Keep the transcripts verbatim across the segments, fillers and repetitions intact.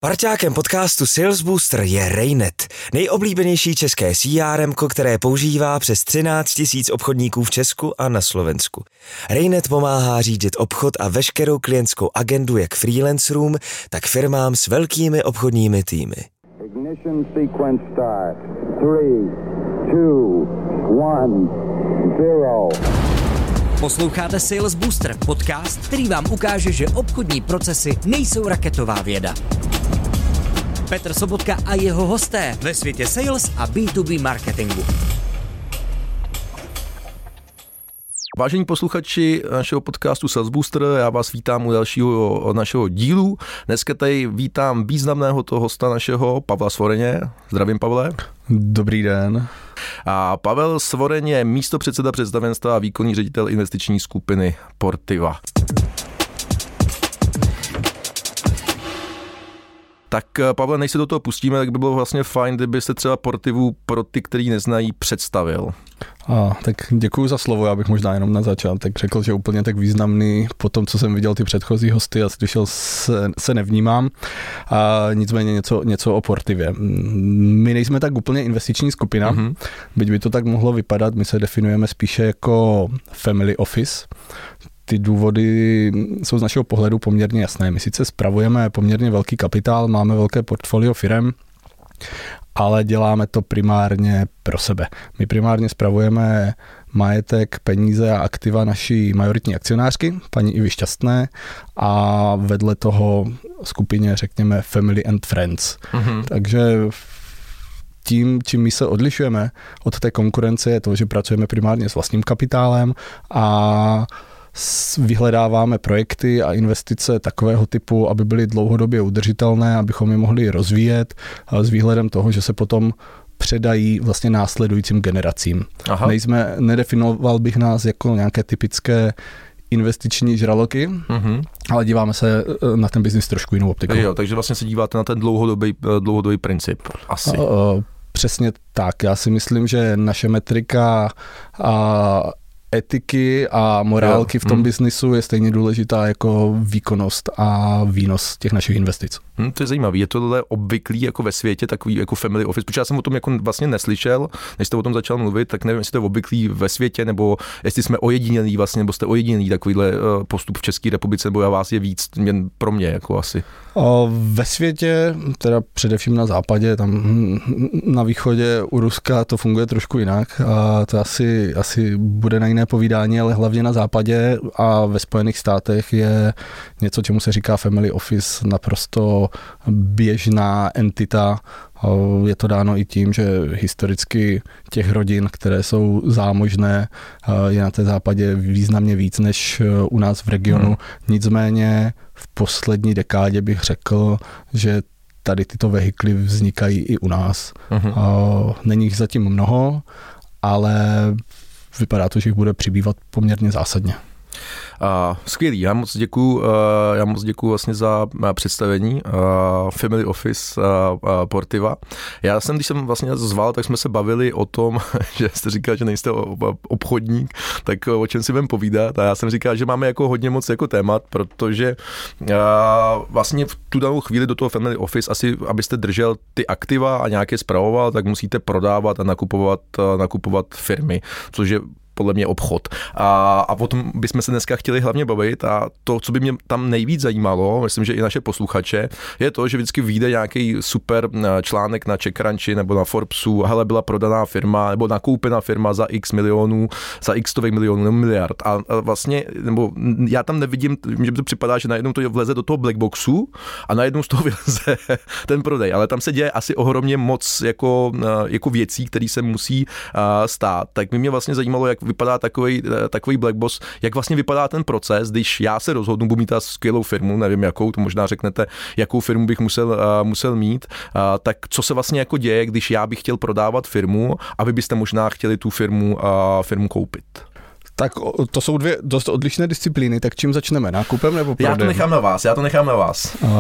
Parťákem podcastu Sales Booster je Raynet, nejoblíbenější české C R M, které používá přes třináct tisíc obchodníků v Česku a na Slovensku. Raynet pomáhá řídit obchod a veškerou klientskou agendu jak freelancerům, tak firmám s velkými obchodními týmy. Ignition sequence start. three, two, one, zero. Posloucháte Sales Booster, podcast, který vám ukáže, že obchodní procesy nejsou raketová věda. Petr Sobotka a jeho hosté ve světě sales a B dva B marketingu. Vážení posluchači našeho podcastu Sales Booster, já vás vítám u dalšího našeho dílu. Dneska tady vítám významného toho hosta našeho, Pavla Svoreně. Zdravím, Pavle. Dobrý den. A Pavel Svoreň je místopředseda představenstva a výkonný ředitel investiční skupiny Portiva. Tak Pavle, než se do toho pustíme, tak by bylo vlastně fajn, kdybyste třeba Portivu pro ty, který neznají, představil. A, tak děkuji za slovo, já bych možná jenom na začátek řekl, že úplně tak významný po tom, co jsem viděl ty předchozí hosty a slyšel se, se nevnímám. A nicméně něco, něco o Portivě. My nejsme tak úplně investiční skupina, mm-hmm. byť by to tak mohlo vypadat, my se definujeme spíše jako family office. Ty důvody jsou z našeho pohledu poměrně jasné. My sice spravujeme poměrně velký kapitál, máme velké portfolio firem, ale děláme to primárně pro sebe. My primárně spravujeme majetek, peníze a aktiva naší majoritní akcionářky, paní Ivy Šťastné, a vedle toho skupině, řekněme, family and friends. Mm-hmm. Takže tím, čím my se odlišujeme od té konkurence, je to, že pracujeme primárně s vlastním kapitálem a vyhledáváme projekty a investice takového typu, aby byly dlouhodobě udržitelné, abychom je mohli rozvíjet s výhledem toho, že se potom předají vlastně následujícím generacím. Aha. Nejsme, nedefinoval bych nás jako nějaké typické investiční žraloky, mm-hmm. ale díváme se na ten biznis trošku jinou optikou. Jo, takže vlastně se díváte na ten dlouhodobý, dlouhodobý princip. Asi. Uh, přesně tak. Já si myslím, že naše metrika a etiky a morálky jo. v tom hmm. biznisu je stejně důležitá jako výkonnost a výnos těch našich investic. Hmm, to je zajímavé. Je tohle obvyklý jako ve světě, takový jako family office? Protože já jsem o tom jako vlastně neslyšel, než jste o tom začal mluvit, tak nevím, jestli to je obvyklý ve světě, nebo jestli jsme ojedinělí vlastně, nebo jste ojedinělí takovýhle postup v České republice, nebo já vás je víc jen pro mě jako asi. O, ve světě, teda především na západě, tam na východě u Ruska to funguje trošku jinak a to asi, asi bude na jiné povídání, ale hlavně na západě a ve Spojených státech je něco, čemu se říká family office, naprosto běžná entita. Je to dáno i tím, že historicky těch rodin, které jsou zámožné, je na té západě významně víc než u nás v regionu. Hmm. Nicméně v poslední dekádě bych řekl, že tady tyto vehikly vznikají i u nás. Hmm. Není jich zatím mnoho, ale vypadá to, že jich bude přibývat poměrně zásadně. Uh, skvělý, já moc děkuju, uh, já moc děkuju vlastně za uh, představení uh, Family Office uh, uh, Portiva. Já jsem, když jsem vlastně zval, tak jsme se bavili o tom, že jste říkal, že nejste obchodník, tak o čem si budeme povídat. A já jsem říkal, že máme jako hodně moc jako témat, protože uh, vlastně v tu danou chvíli do toho Family Office asi, abyste držel ty aktiva a nějaké spravoval, tak musíte prodávat a nakupovat, uh, nakupovat firmy, což je podle mě obchod. A, a o tom bychom se dneska chtěli hlavně bavit a to, co by mě tam nejvíc zajímalo, myslím, že i naše posluchače, je to, že vždycky vyjde nějaký super článek na CzechCrunchi nebo na Forbesu, hele, byla prodaná firma nebo nakoupená firma za x milionů, za x stovek milionů nebo miliard. A, a vlastně, nebo já tam nevidím, že mi to připadá, že najednou to vleze do toho blackboxu a najednou z toho vyleze ten prodej. Ale tam se děje asi ohromně moc jako, jako věcí, které se musí stát. Tak by mě vlastně zajímalo, jak vypadá takový, takový black box, jak vlastně vypadá ten proces, když já se rozhodnu, budu mít ta skvělou firmu, nevím jakou, to možná řeknete, jakou firmu bych musel, uh, musel mít, uh, tak co se vlastně jako děje, když já bych chtěl prodávat firmu a vy byste možná chtěli tu firmu, uh, firmu koupit. Tak to jsou dvě dost odlišné disciplíny, tak čím začneme, nákupem nebo prodejem? Já to nechám na vás, já to nechám na vás. Uh,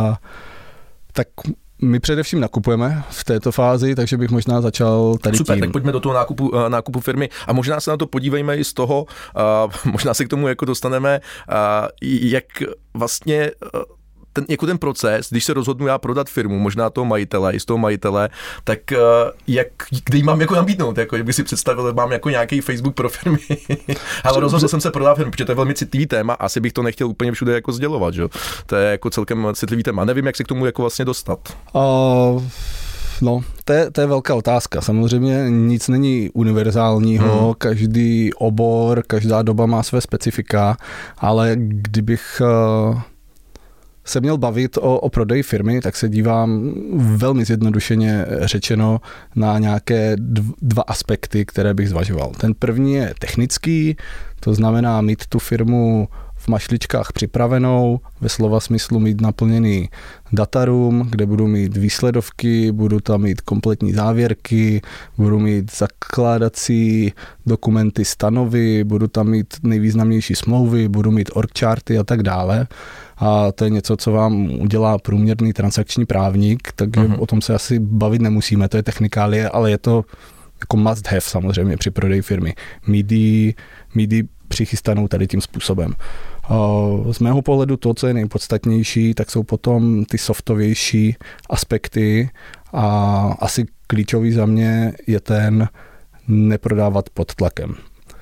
tak My především nakupujeme v této fázi, takže bych možná začal tady Super, tím. tak pojďme do toho nákupu, nákupu firmy a možná se na to podívejme i z toho, uh, možná se k tomu jako dostaneme, uh, jak vlastně uh, ten, jako ten proces, když se rozhodnu já prodat firmu, možná toho majitele, i z toho majitele, tak uh, jak, kde jí mám jako nabídnout, jako, že bych si představil, mám jako nějaký Facebook pro firmy, ale rozhodl jsem se prodat firmu, protože to je velmi citlivý téma, asi bych to nechtěl úplně všude jako sdělovat, že? To je jako celkem citlivý téma, nevím, jak se k tomu jako vlastně dostat. Uh... No, to je, to je velká otázka. Samozřejmě nic není univerzálního, hmm. každý obor, každá doba má své specifika, ale kdybych uh, se měl bavit o, o prodeji firmy, tak se dívám velmi zjednodušeně řečeno na nějaké dva aspekty, které bych zvažoval. Ten první je technický, to znamená mít tu firmu v mašličkách připravenou, ve slova smyslu mít naplněný dataroom, kde budu mít výsledovky, budu tam mít kompletní závěrky, budu mít zakládací dokumenty stanovy, budu tam mít nejvýznamnější smlouvy, budu mít org charty a tak dále. A to je něco, co vám udělá průměrný transakční právník, takže uh-huh. o tom se asi bavit nemusíme, to je technikálie, ale je to jako must have samozřejmě při prodeji firmy. Mít jí, mít jí přichystanou tady tím způsobem. Z mého pohledu to, co je nejpodstatnější, tak jsou potom ty softovější aspekty a asi klíčový za mě je ten neprodávat pod tlakem.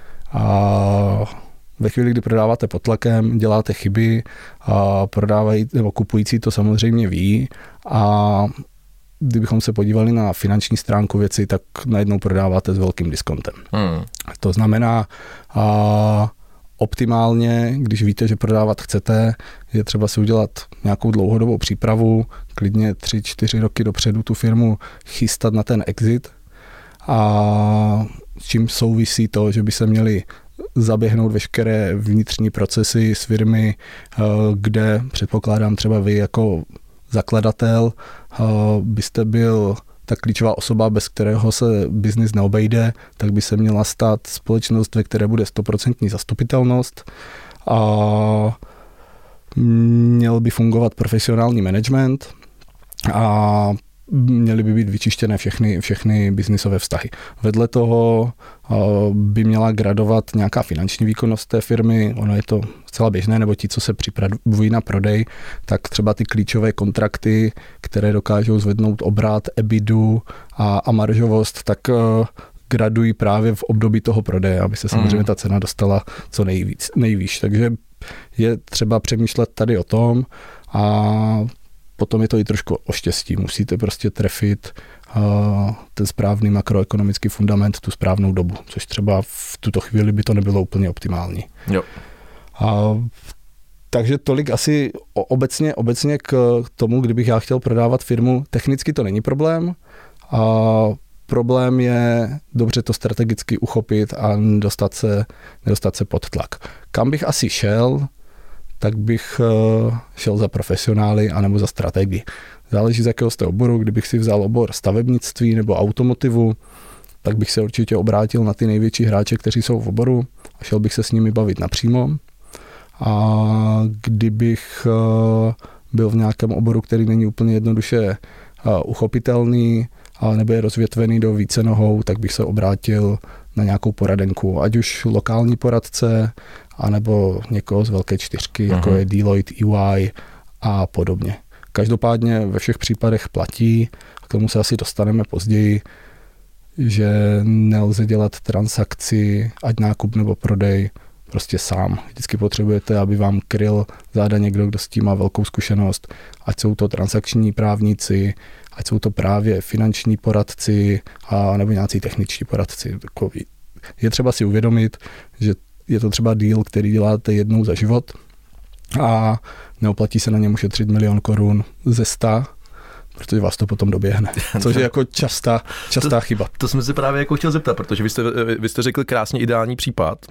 A ve chvíli, kdy prodáváte pod tlakem, děláte chyby, a prodávají, nebo kupující to samozřejmě ví a kdybychom se podívali na finanční stránku věci, tak najednou prodáváte s velkým diskontem. Hmm. To znamená, a optimálně, když víte, že prodávat chcete, je třeba si udělat nějakou dlouhodobou přípravu, klidně tři, čtyři roky dopředu tu firmu chystat na ten exit a s čím souvisí to, že by se měli zaběhnout veškeré vnitřní procesy z firmy, kde předpokládám třeba vy jako zakladatel byste byl ta klíčová osoba, bez kterého se biznis neobejde, tak by se měla stát společnost, ve které bude stoprocentní zastupitelnost a měl by fungovat profesionální management a měly by být vyčištěné všechny, všechny biznisové vztahy. Vedle toho by měla gradovat nějaká finanční výkonnost té firmy, ono je to zcela běžné, nebo ti, co se připravují na prodej, tak třeba ty klíčové kontrakty, které dokážou zvednout obrat, ebidu a, a maržovost, tak gradují právě v období toho prodeje, aby se samozřejmě ta cena dostala co nejvíc, nejvíc. Takže je třeba přemýšlet tady o tom a potom je to i trošku o štěstí. Musíte prostě trefit uh, ten správný makroekonomický fundament, tu správnou dobu, což třeba v tuto chvíli by to nebylo úplně optimální. Jo. Uh, takže tolik asi obecně, obecně k tomu, kdybych já chtěl prodávat firmu. Technicky to není problém. Uh, problém je dobře to strategicky uchopit a nedostat se, nedostat se pod tlak. Kam bych asi šel, tak bych šel za profesionály anebo za strategii. Záleží z jakého jste oboru. Kdybych si vzal obor stavebnictví nebo automotivu, tak bych se určitě obrátil na ty největší hráče, kteří jsou v oboru a šel bych se s nimi bavit napřímo. A kdybych byl v nějakém oboru, který není úplně jednoduše uchopitelný, ale nebo je rozvětvený do více nohou, tak bych se obrátil na nějakou poradenku, ať už lokální poradce, anebo někoho z velké čtyřky, uh-huh. jako je Deloitte, E Y a podobně. Každopádně ve všech případech platí, k tomu se asi dostaneme později, že nelze dělat transakci, ať nákup nebo prodej, prostě sám. Vždycky potřebujete, aby vám kryl záda někdo, kdo s tím má velkou zkušenost, ať jsou to transakční právníci, ať jsou to právě finanční poradci a nebo nějací techničtí poradci. Je třeba si uvědomit, že je to třeba deal, který děláte jednou za život a neoplatí se na něm ušetřit milion korun ze sta, protože vás to potom doběhne. Což je jako častá, častá to, chyba. To jsem se právě jako chtěl zeptat, protože vy jste, vy jste řekli krásně ideální případ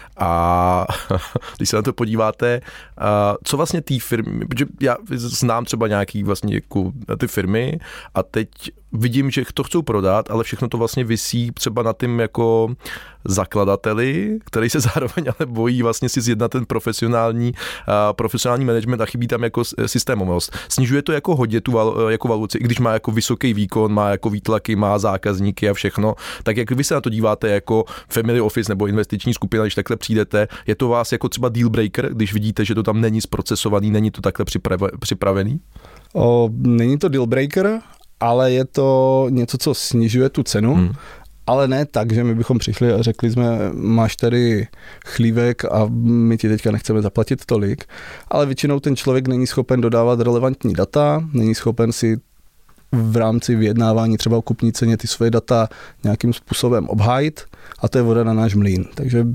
a když se na to podíváte, co vlastně té firmy, protože já znám třeba nějaký vlastně jako ty firmy a teď vidím, že to chcou prodat, ale všechno to vlastně visí třeba na tím jako zakladateli, který se zároveň ale bojí vlastně si zjednat ten profesionální, uh, profesionální management a chybí tam jako systémovost. Snižuje to jako hodně tu val, jako valuci, i když má jako vysoký výkon, má jako výtlaky, má zákazníky a všechno, tak jak vy se na to díváte jako family office nebo investiční skupina, když takhle přijdete, je to vás jako třeba deal breaker, když vidíte, že to tam není zprocesovaný, není to takhle připravený? O, není to deal breaker, ale je to něco, co snižuje tu cenu, hmm. ale ne tak, že my bychom přišli a řekli jsme, máš tady chlívek a my ti teďka nechceme zaplatit tolik, ale většinou ten člověk není schopen dodávat relevantní data, není schopen si v rámci vyjednávání třeba o kupní ceně ty svoje data nějakým způsobem obhájit a to je voda na náš mlýn. Takže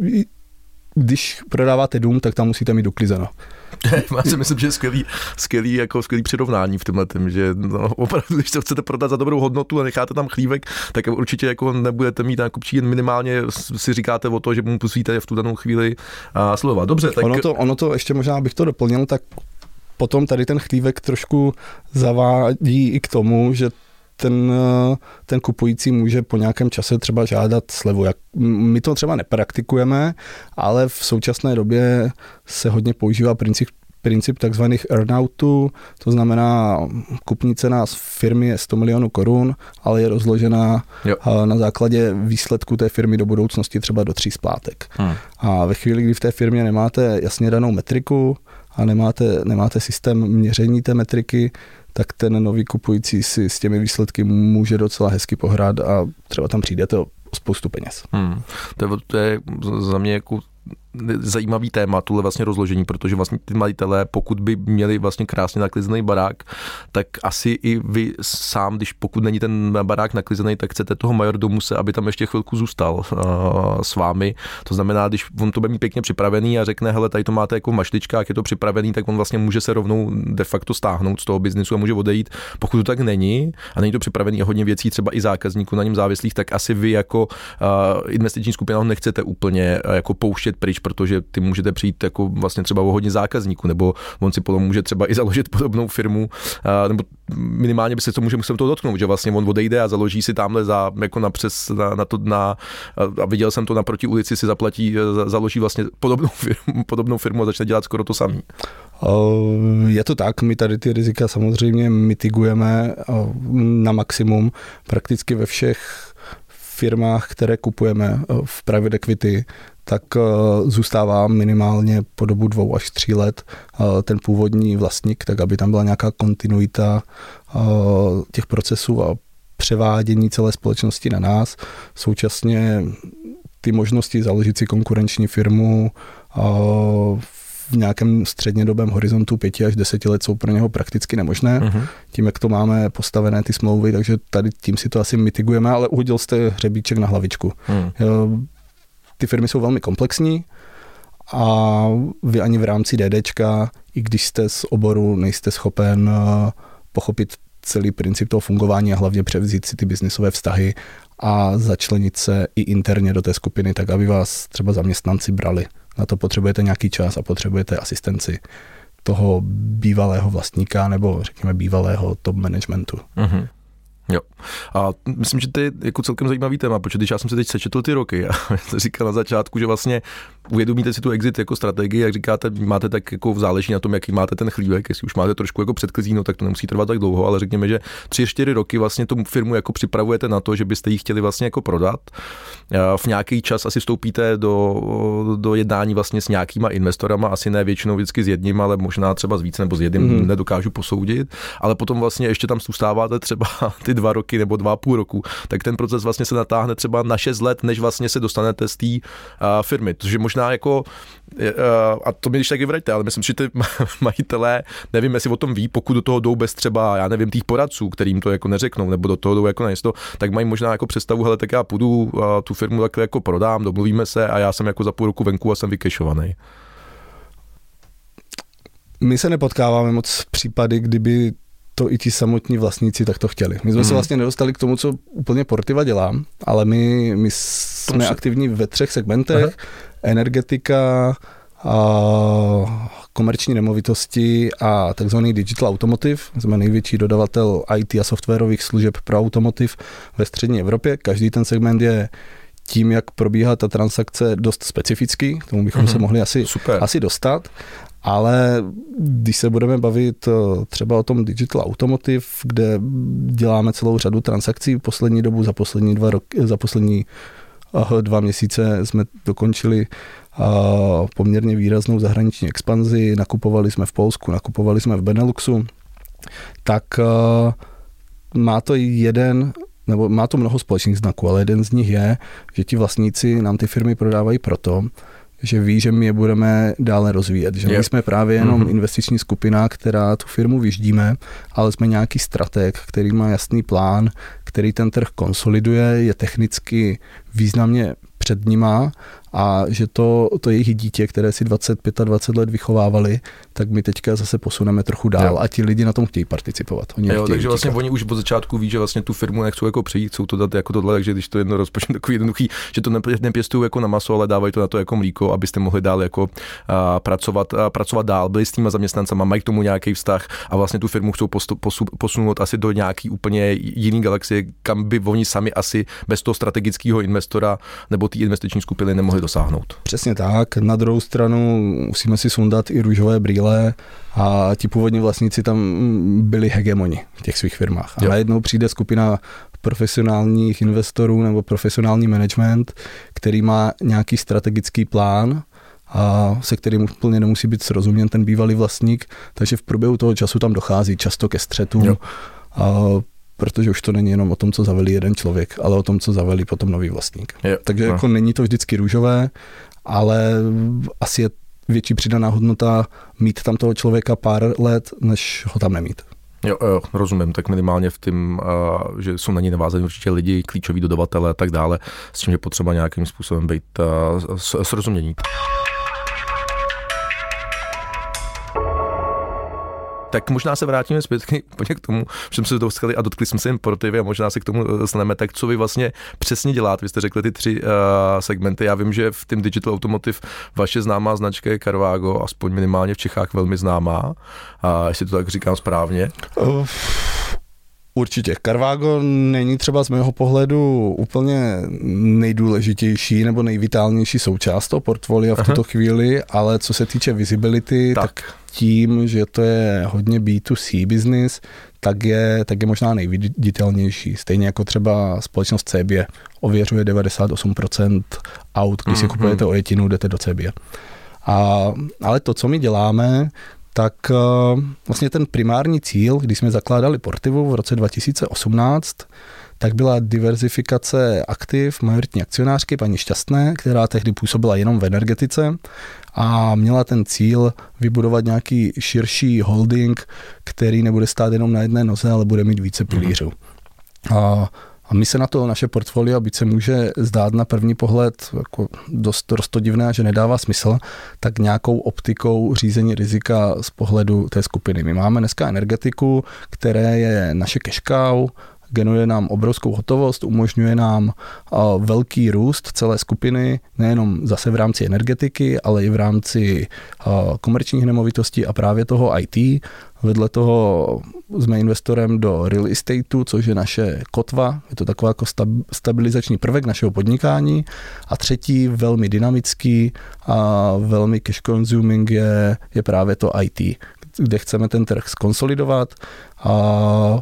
když prodáváte dům, tak tam musíte mít doklizeno. Já si myslím, že je skvělý, skvělý, jako skvělý přirovnání v tomhle tím, že no, opravdu, když to chcete prodat za dobrou hodnotu a necháte tam chlívek, tak určitě jako nebudete mít nákupčí, jen minimálně si říkáte o to, že mu musíte v tu danou chvíli a slova. Dobře, tak... Ono to, ono to ještě možná, abych to doplnil, tak potom tady ten chlívek trošku zavádí i k tomu, že ten, ten kupující může po nějakém čase třeba žádat slevu. Jak, my to třeba nepraktikujeme, ale v současné době se hodně používá princip, princip takzvaných earnoutů, to znamená kupní cena z firmy je sto milionů korun, ale je rozložená jo. na základě výsledku té firmy do budoucnosti třeba do tří splátek. Hmm. A ve chvíli, kdy v té firmě nemáte jasně danou metriku a nemáte, nemáte systém měření té metriky, tak ten nový kupující si s těmi výsledky může docela hezky pohrát a třeba tam přijdete o spoustu peněz. Hmm. To, je, to je za mě jako zajímavý téma, tohle vlastně rozložení, protože vlastně ty majitelé, pokud by měli vlastně krásně naklizený barák, tak asi i vy sám, když pokud není ten barák naklizený, tak chcete toho majordomuse, aby tam ještě chvilku zůstal uh, s vámi. To znamená, když on to bude mít pěkně připravený a řekne, hele, tady to máte jako v mašličkách, je to připravený, tak on vlastně může se rovnou de facto stáhnout z toho biznisu a může odejít. Pokud to tak není a není to připravený a hodně věcí, třeba i zákazníků na něm závislých, tak asi vy jako uh, investiční skupina ho nechcete úplně uh, jako pouštět pryč, protože ty můžete přijít jako vlastně třeba o hodně zákazníků, nebo on si potom může třeba i založit podobnou firmu, nebo minimálně by se to může musel to dotknout, že vlastně on odejde a založí si tamhle za, jako na přes, na, na to, na, a viděl jsem to naproti ulici, si zaplatí, založí vlastně podobnou firmu, podobnou firmu a začne dělat skoro to samé. Je to tak, my tady ty rizika samozřejmě mitigujeme na maximum, prakticky ve všech firmách, které kupujeme v private equity, tak zůstává minimálně po dobu dvou až tří let ten původní vlastník, tak aby tam byla nějaká kontinuita těch procesů a převádění celé společnosti na nás. Současně ty možnosti založit si konkurenční firmu v nějakém střednědobém horizontu pěti až deseti let jsou pro něho prakticky nemožné. Uh-huh. Tím, jak to máme postavené ty smlouvy, takže tady tím si to asi mitigujeme, ale uhodil jste hřebíček na hlavičku. Uh-huh. Ty firmy jsou velmi komplexní a vy ani v rámci DDčka, i když jste z oboru, nejste schopen pochopit celý princip toho fungování a hlavně převzít si ty biznisové vztahy a začlenit se i interně do té skupiny, tak aby vás třeba zaměstnanci brali. Na to potřebujete nějaký čas a potřebujete asistenci toho bývalého vlastníka nebo řekněme bývalého top managementu. Mm-hmm. Jo. A myslím, že to je jako celkem zajímavý téma, protože když já jsem si teď sečetl ty roky a jsem říkal na začátku, že vlastně uvědomíte si tu exit jako strategii, jak říkáte, máte tak jako záleží na tom, jaký máte ten chlívek, jestli už máte trošku jako předklizíno, tak to nemusí trvat tak dlouho, ale řekněme, že tři čtyři roky vlastně tu firmu jako připravujete na to, že byste ji chtěli vlastně jako prodat. V nějaký čas asi vstoupíte do, do jednání vlastně s nějakýma investorama, asi ne většinou vždycky s jedním, ale možná třeba s víc nebo s jedním, mm. nedokážu posoudit, ale potom vlastně ještě tam zůstáváte třeba ty dva roky nebo dva a půl roku, tak ten proces vlastně se natáhne třeba na šest let, než vlastně se dostanete z té uh, firmy. Takže možná jako, uh, a to mi když taky vraťte, ale myslím, že ty majitelé, nevím, jestli o tom ví, pokud do toho jdou bez třeba, já nevím, těch poradců, kterým to jako neřeknou, nebo do toho jdou jako najisto, tak mají možná jako představu, hele, tak já půjdu uh, tu firmu takhle jako prodám, domluvíme se a já jsem jako za půl roku venku a jsem vykešovaný. My se nepotkáváme moc v případy, kdyby to i ti samotní vlastníci tak to chtěli. My jsme mm. se vlastně nedostali k tomu, co úplně Portiva dělá, ale my, my jsme se... aktivní ve třech segmentech. Aha. Energetika, komerční nemovitosti a takzvaný Digital Automotive. Jsme největší dodavatel í té a softwarových služeb pro automotiv ve střední Evropě. Každý ten segment je tím, jak probíhá ta transakce, dost specifický. K tomu bychom mm-hmm. se mohli asi, asi dostat. Ale když se budeme bavit třeba o tom Digital Automotive, kde děláme celou řadu transakcí v poslední dobu, za poslední dva roky, za poslední dva měsíce jsme dokončili poměrně výraznou zahraniční expanzi, nakupovali jsme v Polsku, nakupovali jsme v Beneluxu, tak má to jeden, nebo má to mnoho společných znaků, ale jeden z nich je, že ti vlastníci nám ty firmy prodávají proto, že ví, že my je budeme dále rozvíjet. Že my jsme právě jenom mm-hmm. investiční skupina, která tu firmu vyždíme, ale jsme nějaký strateg, který má jasný plán, který ten trh konsoliduje, je technicky významně před nima a že to, to jejich dítě, které si dvacet pět a dvacet let vychovávali, tak my teďka zase posuneme trochu dál jo. a ti lidi na tom chtějí participovat. Oni jo, takže vlastně utíkat. Oni už od začátku ví, že vlastně tu firmu nechcou jako přejít, chcou to dát jako tohle, takže když to jedno rozpočne takový jednoduchý, že to nepěstují jako na maso, ale dávají to na to jako mlíko, abyste mohli dál jako a, pracovat, a, pracovat dál, byli s těma zaměstnancama, mají k tomu nějaký vztah a vlastně tu firmu chcou postu, posu, posunout asi do nějaký úplně jiný galaxie, kam by oni sami asi bez toho strategického investora nebo té investiční skupiny nemohli dosáhnout. Přesně tak. Na druhou stranu musíme si sundat i růžové brýle a ti původní vlastníci tam byli hegemoni v těch svých firmách. A jo. najednou přijde skupina profesionálních investorů nebo profesionální management, který má nějaký strategický plán, a se kterým úplně nemusí být srozuměn ten bývalý vlastník, takže v průběhu toho času tam dochází často ke střetům, a protože už to není jenom o tom, co zavelí jeden člověk, ale o tom, co zavelí potom nový vlastník. Je, takže no. jako není to vždycky růžové, ale asi je větší přidaná hodnota mít tam toho člověka pár let, než ho tam nemít. Jo, jo, rozumím, tak minimálně v tom, uh, že jsou na ní navázaní určitě lidi, klíčoví dodavatelé a tak dále, s tím je potřeba nějakým způsobem být uh, srozumění. Tak možná se vrátíme zpětky úplně k tomu, že jsme se dostali a dotkli jsme se jen Portivy a možná se k tomu dostaneme. Tak co vy vlastně přesně děláte? Vy jste řekli ty tři uh, segmenty. Já vím, že v tom Digital Automotive vaše známá značka je Carvago, aspoň minimálně v Čechách velmi známá. A jestli to tak říkám správně. Uh. Určitě. Carvago není třeba z mého pohledu úplně nejdůležitější nebo nejvitálnější součást toho portfolia v Aha. tuto chvíli, ale co se týče visibility, tak, tak tím, že to je hodně bé dvě cé business, tak je, tak je možná nejviditelnější. Stejně jako třeba společnost Cebie ověřuje devadesát osm procent aut, když mm-hmm. si kupujete ojetinu, jdete do Cebie. A, ale to, co my děláme, tak uh, vlastně ten primární cíl, když jsme zakládali Portivu v roce dva tisíce osmnáct, tak byla diverzifikace aktiv majoritní akcionářky paní Šťastné, která tehdy působila jenom v energetice a měla ten cíl vybudovat nějaký širší holding, který nebude stát jenom na jedné noze, ale bude mít více pilířů. Mm. A A my se na to naše portfolio, byť se může zdát na první pohled jako dost roztodivné, že nedává smysl, tak nějakou optikou řízení rizika z pohledu té skupiny. My máme dneska energetiku, které je naše cash cow, generuje nám obrovskou hotovost, umožňuje nám uh, velký růst celé skupiny, nejenom zase v rámci energetiky, ale i v rámci uh, komerčních nemovitostí a právě toho í té. Vedle toho jsme investorem do real estateu, což je naše kotva, je to taková jako stabilizační prvek našeho podnikání. A třetí, velmi dynamický a velmi cash consuming je, je právě to í té, kde chceme ten trh skonsolidovat a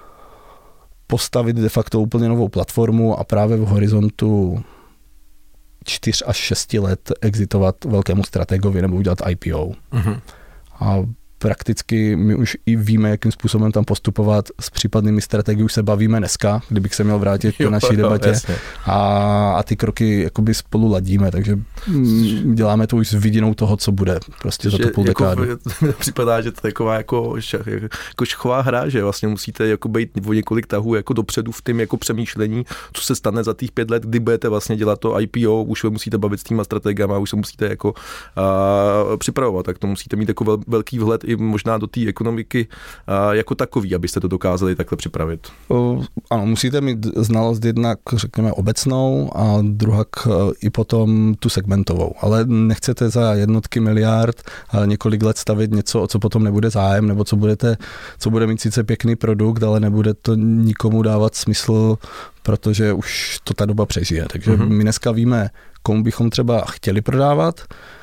postavit de facto úplně novou platformu a právě v horizontu čtyř až šesti let exitovat velkému strategovi nebo udělat í pé ó. Mm-hmm. A prakticky my už i víme, jakým způsobem tam postupovat. S případnými strategií už se bavíme dneska, kdybych se měl vrátit do naší debatě. A, a ty kroky jakoby spolu ladíme, takže děláme to už s vidinou toho, co bude prostě za tu půl dekádu. Jako, připadá, že to je taková jako, jako šachová hra, že vlastně musíte jako být o několik tahů jako dopředu v tom jako přemýšlení, co se stane za těch pět let, kdy budete vlastně dělat to í pé ó, už se musíte bavit s týma strategama, už se musíte jako uh, připravovat, tak to musíte mít jako vel, velký vhled i i možná do té ekonomiky jako takový, abyste to dokázali takhle připravit? Ano, musíte mít znalost jednak, řekněme, obecnou a druhak i potom tu segmentovou. Ale nechcete za jednotky miliard několik let stavit něco, o co potom nebude zájem, nebo co budete, co bude mít sice pěkný produkt, ale nebude to nikomu dávat smysl, protože už to ta doba přežije. Takže mm-hmm. my dneska víme, komu bychom třeba chtěli prodávat,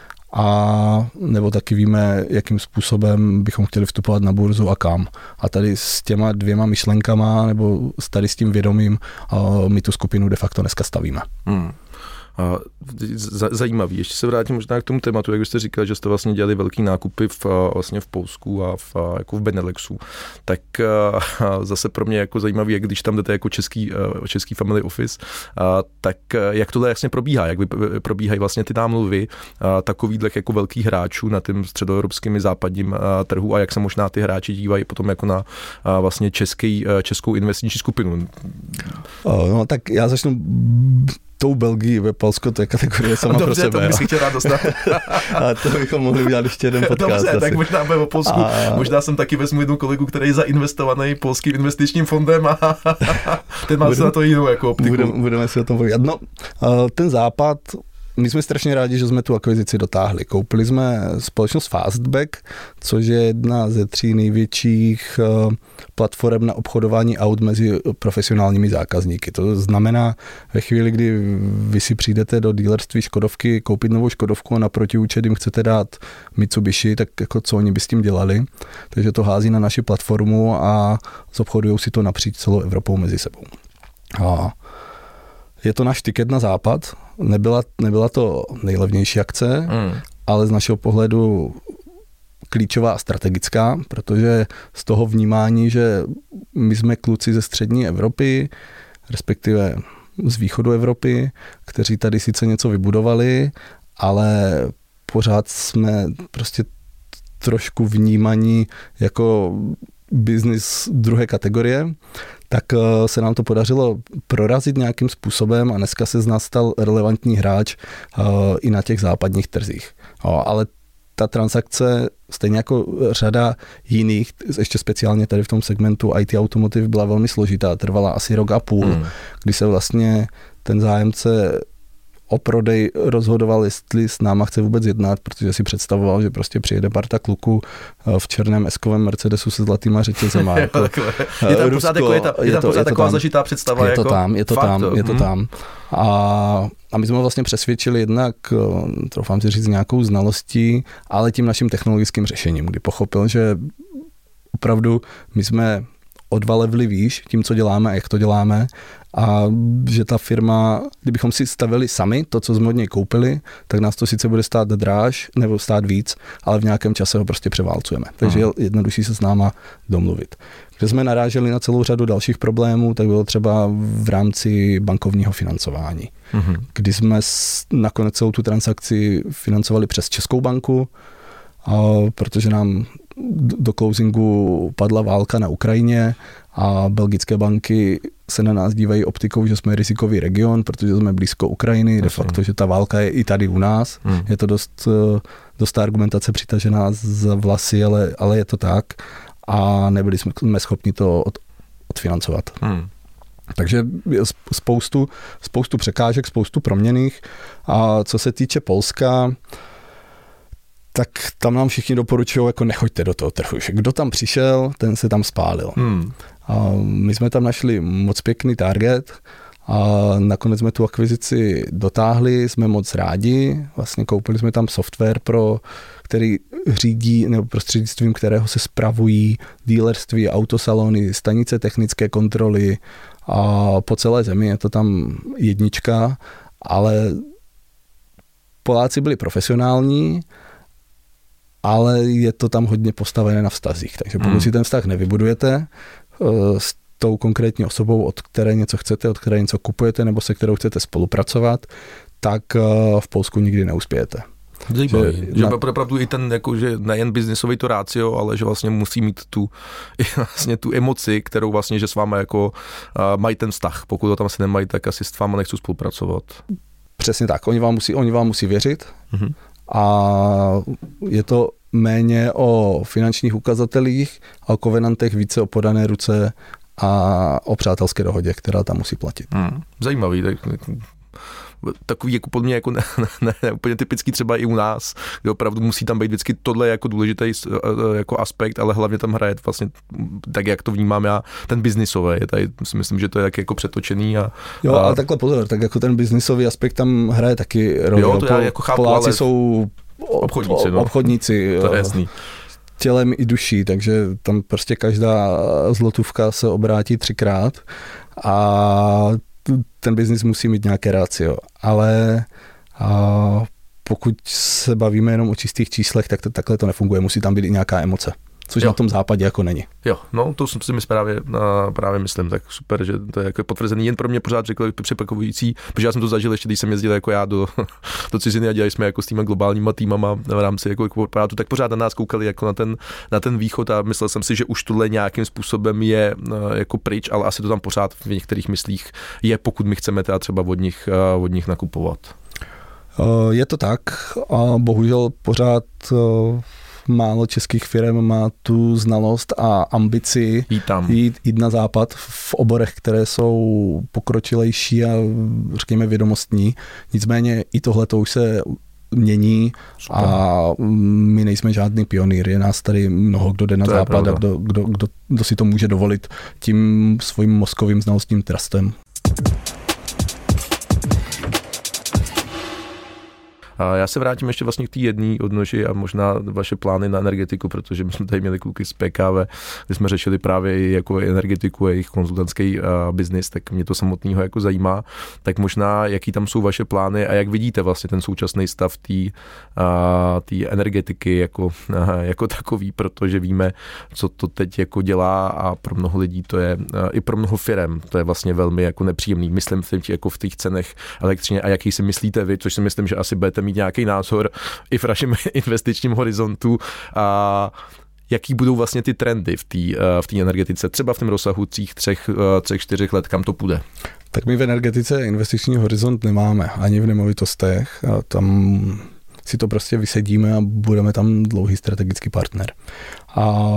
a nebo taky víme, jakým způsobem bychom chtěli vstupovat na burzu a kam. A tady s těma dvěma myšlenkama, nebo tady s tím vědomím, my tu skupinu de facto dneska stavíme. Hmm. A zajímavý. Ještě se vrátím možná k tomu tématu, jak jste říkal, že jste vlastně dělali velký nákupy v, vlastně v Polsku a v, jako v Beneluxu. Tak zase pro mě jako zajímavý, jak když tam jdete jako český, český family office, tak jak tohle jasně probíhá, jak probíhají vlastně ty námluvy takových jako velkých hráčů na tím středoevropským západním trhu a jak se možná ty hráči dívají potom jako na vlastně český, českou investiční skupinu. No tak já začnu tou Belgii, ve Polsko, to je kategorie sama Dobře, pro sebe. Dobře, to bych si chtěl rád dostat. A to bychom mohli udělat ještě jeden podcast. Dobře, asi. tak možná bude o Polsku. A... Možná jsem taky vezmu jednu kolegu, který je zainvestovaný polským investičním fondem a ten má se na to jinou jako optiku. Budeme, budeme si o tom povídat. No, ten západ, my jsme strašně rádi, že jsme tu akvizici dotáhli. Koupili jsme společnost Fastback, což je jedna ze tří největších platform na obchodování aut mezi profesionálními zákazníky. To znamená, ve chvíli, kdy vy si přijdete do dealerství Škodovky koupit novou Škodovku a na protiúčet jim chcete dát Mitsubishi, tak jako co oni by s tím dělali. Takže to hází na naši platformu a zobchodujou si to napříč celou Evropou mezi sebou. A je to náš tiket na západ, nebyla, nebyla to nejlevnější akce, mm. ale z našeho pohledu klíčová a strategická, protože z toho vnímání, že my jsme kluci ze střední Evropy, respektive z východu Evropy, kteří tady sice něco vybudovali, ale pořád jsme prostě trošku vnímaní jako biznis druhé kategorie, tak se nám to podařilo prorazit nějakým způsobem a dneska se z nás stal relevantní hráč uh, i na těch západních trzích. No, ale ta transakce, stejně jako řada jiných, ještě speciálně tady v tom segmentu í té Automotive, byla velmi složitá, trvala asi rok a půl, hmm. kdy se vlastně ten zájemce o prodej rozhodoval, jestli s náma chce vůbec jednat, protože si představoval, že prostě přijede parta kluků v černém eskovém Mercedesu se zlatýma řetězema. Jako, je tam pořád, jako je ta, je tam to, pořád je taková zažitá představa. Je to jako tam, je to fakt, tam, je to tam. A, a my jsme vlastně přesvědčili jednak, troufám si říct, nějakou znalostí, ale tím naším technologickým řešením, kdy pochopil, že opravdu my jsme o dva levely výš tím, co děláme a jak to děláme, a že ta firma, kdybychom si stavili sami to, co jsme od něj koupili, tak nás to sice bude stát dráž nebo stát víc, ale v nějakém čase ho prostě převálcujeme. Takže je jednodušší se s náma domluvit. Kde jsme naráželi na celou řadu dalších problémů, tak bylo třeba v rámci bankovního financování, mm-hmm. kdy jsme nakonec celou tu transakci financovali přes Českou banku, a protože nám do closingu padla válka na Ukrajině a belgické banky se na nás dívají optikou, že jsme rizikový region, protože jsme blízko Ukrajiny, de facto, že ta válka je i tady u nás. Hmm. Je to dost, dost argumentace přitažená za vlasy, ale, ale je to tak. A nebyli jsme, jsme schopni to od, odfinancovat. Hmm. Takže spoustu, spoustu překážek, spoustu proměnných. A co se týče Polska, tak tam nám všichni doporučují, jako nechoďte do toho trhu. Kdo tam přišel, ten se tam spálil. Hmm. A my jsme tam našli moc pěkný target a nakonec jsme tu akvizici dotáhli, jsme moc rádi. Vlastně koupili jsme tam software, pro který řídí, nebo prostřednictvím kterého se spravují dealerství, autosalony, stanice technické kontroly a po celé zemi je to tam jednička, ale Poláci byli profesionální, ale je to tam hodně postavené na vztazích. Takže pokud hmm. si ten vztah nevybudujete uh, s tou konkrétní osobou, od které něco chcete, od které něco kupujete, nebo se kterou chcete spolupracovat, tak uh, v Polsku nikdy neuspějete. Zajímavý, že, že na... opravdu i ten, jako, že nejen biznisový to rácio, ale že vlastně musí mít tu, vlastně tu emoci, kterou vlastně, že s váma jako uh, mají ten vztah. Pokud to tam asi nemají, tak asi s váma nechci spolupracovat. Přesně tak, oni vám musí, oni vám musí věřit. Mm-hmm. A je to méně o finančních ukazatelích a o kovenantech, více o podané ruce a o přátelské dohodě, která tam musí platit. Hmm, zajímavý, tak, takový jako pod mě jako ne, ne, ne, úplně typický třeba i u nás, kde opravdu musí tam být vždycky tohle jako důležitý jako aspekt, ale hlavně tam hraje vlastně tak, jak to vnímám já, ten biznisový. Je tady, si myslím, že to je tak jako přetočený. A, jo, a... ale takhle pozor, tak jako ten biznisový aspekt tam hraje taky roli. Jo, to já jako chápu, Poláci ale... jsou obchodníci, no. obchodníci to je jasný. Tělem i duší, takže tam prostě každá zlotůvka se obrátí třikrát a ten biznis musí mít nějaké rácio, ale a pokud se bavíme jenom o čistých číslech, tak to, takhle to nefunguje, musí tam být i nějaká emoce, což jo. Na tom západě jako není. Jo, no to si mi právě, právě myslím, tak super, že to je jako potvrzený, jen pro mě pořád řekl přepakující, protože já jsem to zažil ještě, když jsem jezdil jako já do, do ciziny a dělali jsme jako s týma globálníma týmama v rámci jako korporátu, tak pořád na nás koukali jako na ten, na ten východ a myslel jsem si, že už tohle nějakým způsobem je jako pryč, ale asi to tam pořád v některých myslích je, pokud my chceme teda třeba od nich, od nich nakupovat. Je to tak a bohužel pořád málo českých firm má tu znalost a ambici jít, tam. jít, jít na západ v oborech, které jsou pokročilejší a řekněme vědomostní. Nicméně i tohle to už se mění. Super. A my nejsme žádný pionýr. Je nás tady mnoho, kdo jde na to západ a kdo, kdo, kdo, kdo si to může dovolit tím svým mozkovým znalostním trustem. A já se vrátím ještě vlastně k té jedné odnoži a možná vaše plány na energetiku, protože my jsme tady měli kluky z P K V, kde jsme řešili právě jako energetiku a jejich konzultantský uh, biznis, tak mě to samotného jako zajímá. Tak možná, jaký tam jsou vaše plány a jak vidíte vlastně ten současný stav té uh, energetiky jako, uh, jako takový, protože víme, co to teď jako dělá a pro mnoho lidí to je, uh, i pro mnoho firem, to je vlastně velmi jako nepříjemný. Myslím v, jako v těch cenech elektřiny a jaký si myslíte vy, což si myslím, že asi budete mít nějaký názor i v našem investičním horizontu a jaký budou vlastně ty trendy v té v té energetice, třeba v tom rozsahu třích, třech, třech, čtyřech let, kam to půjde? Tak my v energetice investiční horizont nemáme, ani v nemovitostech. A tam si to prostě vysedíme a budeme tam dlouhý strategický partner. A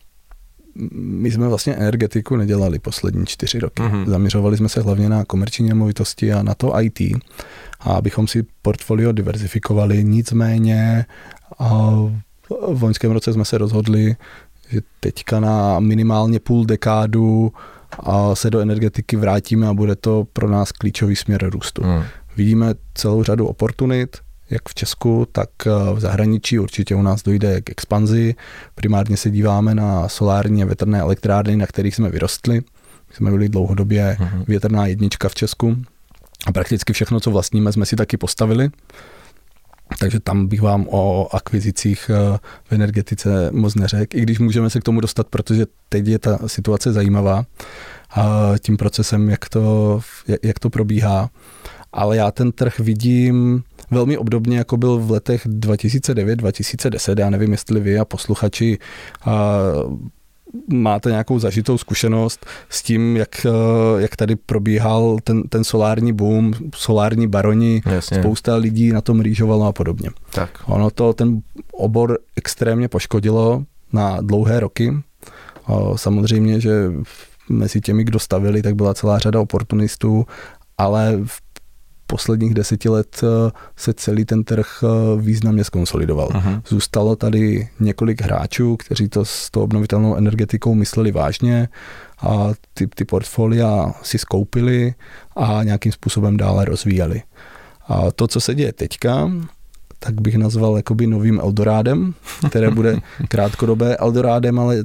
my jsme vlastně energetiku nedělali poslední čtyři roky. Mm-hmm. Zaměřovali jsme se hlavně na komerční nemovitosti a na to í té, a abychom si portfolio diverzifikovali. Nicméně a v loňském roce jsme se rozhodli, že teďka na minimálně půl dekádu a se do energetiky vrátíme a bude to pro nás klíčový směr růstu. Mm. Vidíme celou řadu oportunit, jak v Česku, tak v zahraničí. Určitě u nás dojde k expanzi. Primárně se díváme na solární a větrné elektrárny, na kterých jsme vyrostli. My jsme byli dlouhodobě mm-hmm. větrná jednička v Česku. A prakticky všechno, co vlastníme, jsme si taky postavili. Takže tam bych vám o akvizicích v energetice moc neřekl, i když můžeme se k tomu dostat, protože teď je ta situace zajímavá a tím procesem, jak to, jak to probíhá. Ale já ten trh vidím velmi obdobně, jako byl v letech dva tisíce devět dva tisíce deset. Já nevím, jestli vy a posluchači a máte nějakou zažitou zkušenost s tím, jak, jak tady probíhal ten, ten solární boom, solární baroni, jasně. Spousta lidí na tom rýžovalo a podobně. Tak. Ono to ten obor extrémně poškodilo na dlouhé roky. Samozřejmě, že mezi těmi, kdo stavili, tak byla celá řada oportunistů, ale v posledních deseti let se celý ten trh významně skonsolidoval. Aha. Zůstalo tady několik hráčů, kteří to s tou obnovitelnou energetikou mysleli vážně a ty, ty portfolia si skoupili a nějakým způsobem dále rozvíjeli. A to, co se děje teďka, tak bych nazval jakoby novým Eldorádem, které bude krátkodobé Eldorádem, ale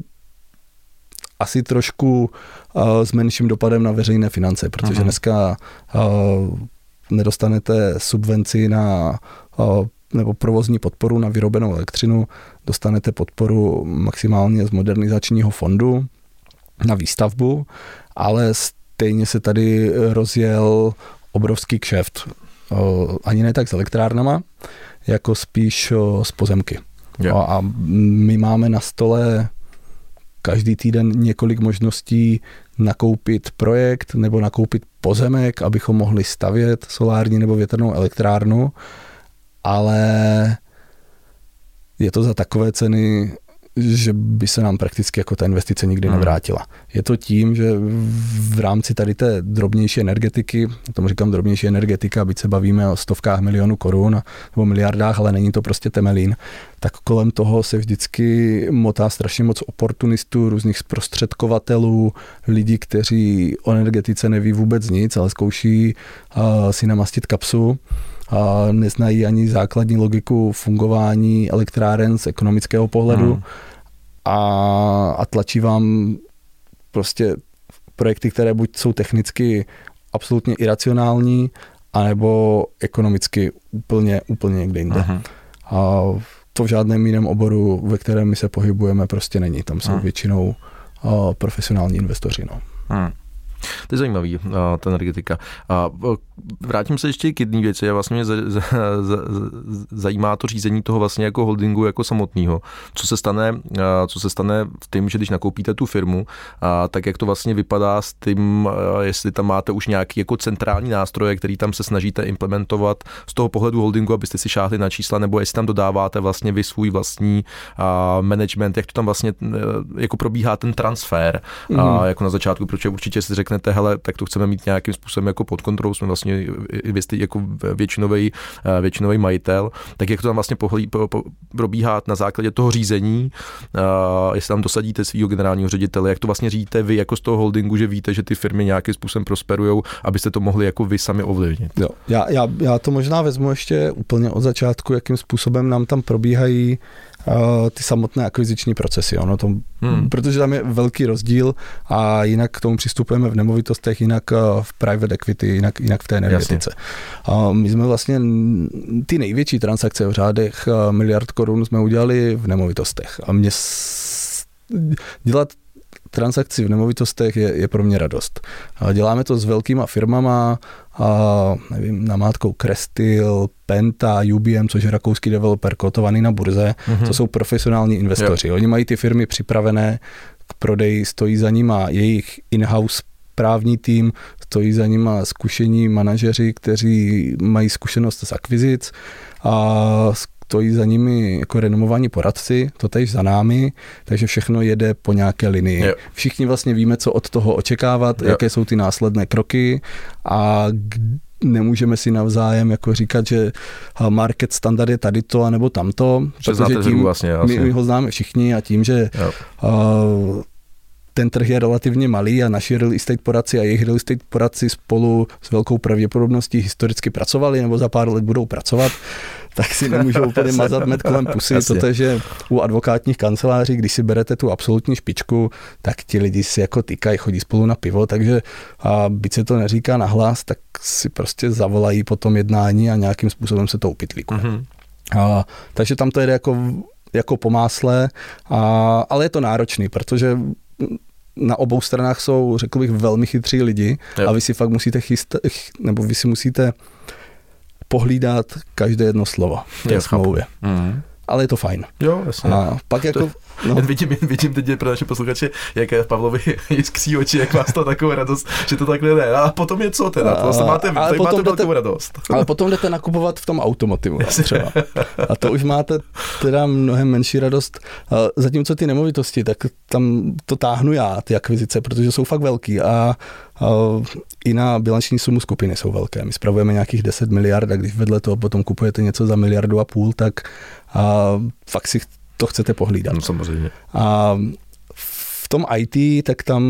asi trošku uh, s menším dopadem na veřejné finance, protože Aha. dneska uh, nedostanete subvenci na nebo provozní podporu na vyrobenou elektřinu, dostanete podporu maximálně z modernizačního fondu na výstavbu, ale stejně se tady rozjel obrovský kšeft. Ani ne tak s elektrárnama, jako spíš z pozemky. Yeah. A my máme na stole každý týden několik možností nakoupit projekt nebo nakoupit pozemek, abychom mohli stavět solární nebo větrnou elektrárnu, ale je to za takové ceny, že by se nám prakticky jako ta investice nikdy hmm. nevrátila. Je to tím, že v rámci tady té drobnější energetiky, tomu říkám drobnější energetika, byť se bavíme o stovkách milionů korun nebo miliardách, ale není to prostě Temelín, tak kolem toho se vždycky motá strašně moc oportunistů, různých zprostředkovatelů, lidí, kteří o energetice neví vůbec nic, ale zkouší uh, si namastit kapsu. A neznají ani základní logiku fungování elektráren z ekonomického pohledu hmm. a, a tlačí vám prostě projekty, které buď jsou technicky absolutně iracionální, anebo ekonomicky úplně, úplně někde jinde. Hmm. A to v žádném jiném oboru, ve kterém my se pohybujeme, prostě není. Tam jsou hmm. většinou uh, profesionální investoři. No. Hmm. To je zajímavý, ta energetika. A vrátím se ještě k jedné věci. Já vlastně mě zajímá to řízení toho vlastně jako holdingu jako samotného. Co se stane, co se stane v tím, že když nakoupíte tu firmu, tak jak to vlastně vypadá s tím, jestli tam máte už nějaký jako centrální nástroje, který tam se snažíte implementovat z toho pohledu holdingu, abyste si šáhli na čísla, nebo jestli tam dodáváte vlastně vy svůj vlastní management, jak to tam vlastně jako probíhá ten transfer, mm. a jako na začátku, protože určitě si řeknete, hele, tak to chceme mít nějakým způsobem jako pod kontrolou, jsme vlastně jako většinový, většinový majitel, tak jak to tam vlastně pohlí, po, po, probíhá na základě toho řízení, uh, jestli tam dosadíte svýho generálního ředitele, jak to vlastně řídíte vy jako z toho holdingu, že víte, že ty firmy nějakým způsobem prosperujou, abyste to mohli jako vy sami ovlivnit. Jo, já, já, já to možná vezmu ještě úplně od začátku, jakým způsobem nám tam probíhají uh, ty samotné akviziční procesy. Ono to, hmm. Protože tam je velký rozdíl a jinak k tomu přistupujeme v nemovitostech, jinak v private equity, jinak, jinak v té energetice. A my jsme vlastně ty největší transakce v řádech miliard korun jsme udělali v nemovitostech. A mě s... dělat transakci v nemovitostech je, je pro mě radost. A děláme to s velkýma firmama, a nevím, namátkou Crestil, Penta, U B M, což je rakouský developer kotovaný na burze, mm-hmm. to jsou profesionální investoři. Jo. Oni mají ty firmy připravené k prodeji, stojí za nima jejich in-house právní tým, stojí za nima zkušení manažeři, kteří mají zkušenost z akvizic a stojí za nimi jako renomovaní poradci, to též za námi, takže všechno jede po nějaké linii. Jo. Všichni vlastně víme, co od toho očekávat, jo. jaké jsou ty následné kroky a nemůžeme si navzájem jako říkat, že market standard je tady to, anebo tamto, že protože tím vlastně, vlastně. My, my ho známe všichni a tím, že uh, ten trh je relativně malý a naši real estate poradci a jejich real estate poradci spolu s velkou pravděpodobností historicky pracovali nebo za pár let budou pracovat, tak si nemůžou úplně mazat med kolem pusy. Protože u advokátních kanceláří, když si berete tu absolutní špičku, tak ti lidi si jako týkají, chodí spolu na pivo, takže a byť se to neříká nahlas, tak si prostě zavolají po tom jednání a nějakým způsobem se to upitlíkuje. Mm-hmm. A, takže tam to jde jako, jako po másle, a, ale je to náročný, protože na obou stranách jsou, řekl bych, velmi chytří lidi yep. a vy si fakt musíte chystat, nebo vy si musíte pohlídat každé jedno slovo v té smlouvě. Mm. Ale je to fajn. Jo, jasně. A pak jako... To, no. vidím, vidím teď pro naše posluchače, jak Pavlovi jiskří oči, jak vás to takovou radost, že to takhle jde. A potom je co teda? To vlastně máte, ale potom máte velkou radost. Ale potom jdete nakupovat v tom automotivu třeba. A to už máte teda mnohem menší radost. Zatímco ty nemovitosti, tak tam to táhnu já, ty akvizice, protože jsou fakt velký a i na bilanční sumu skupiny jsou velké. My spravujeme nějakých deset miliard a když vedle toho potom kupujete něco za miliardu a půl, tak a fakt si to chcete pohlídat. No samozřejmě. A v tom í té, tak tam